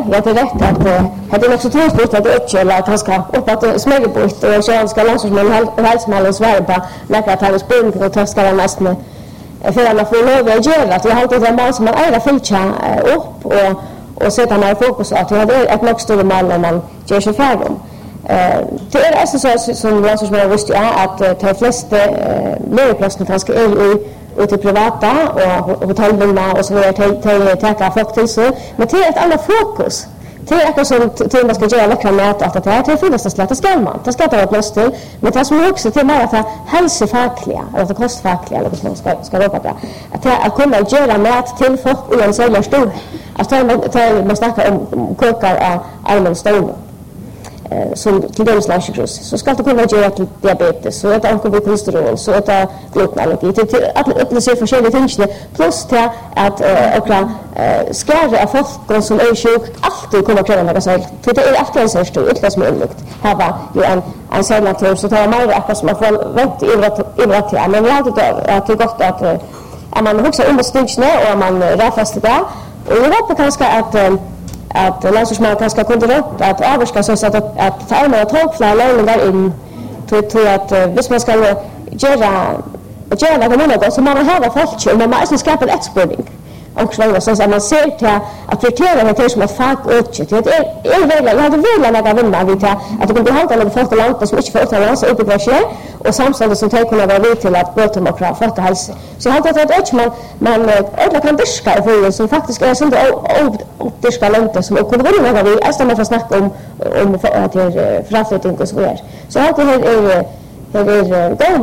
jag det rätt att det är också tråkigt att det inte eller att han ska upp att smägelbort och så han ska lansa som en hälsmäll och svär på läkare att han är spring och tröska den mest med för att få lov att göra att jag har alltid en man som man är fylcha upp och sätta mer fokus att det är ett mycket större mål när man gör sig färdig. Det är alltså så som jag som har visst att de flesta läroplatser kanske är ute privata och hotellrumma och så vidare täcka folk till så men det är ett annat fokus. Det är också som till man ska göra läckra mat att det är finnas det släta ska man. Det ska ta plats till men det som också till mer för hälsofackliga eller kostfackliga eller vad man ska ropa på. Att kunna göra mat till folk och en sälja stor. Att man snackar om kokar av allmän stål. Som till dömslagskrus så ska det kunna göra till diabetes så att det kolesterol så att glutenallergi till att det ser forskjelliga ting plus till att och skärra av folk som är sjuk alltid kommer kräva något så för det är alltid en sån stor utlandsmöjlighet här var ju en sällantur så tar man att man får vänta i men jag hade att det gott att man också stinchna och man rättfäster det och jag hoppas kanske att landsmannen kanske kunde råda att avska så att ta med tågflera löningar in till att hvis man ska göra något så man har folk och man måste skapa en exporting och så att man ser till att prioritera det som ett fack utgått det är väl jag hade velat lägga vinna vid att det kunde hålla några folk långt som inte får ta lands upp i det och samtidigt som tar kunna vara vid till att bota och klara folk hälsa så jag hade att man alla kan diska för som faktiskt är sånt diska långt som kunde vara några vi är man får snacka om att det är framflyttning och så vidare så jag hade det är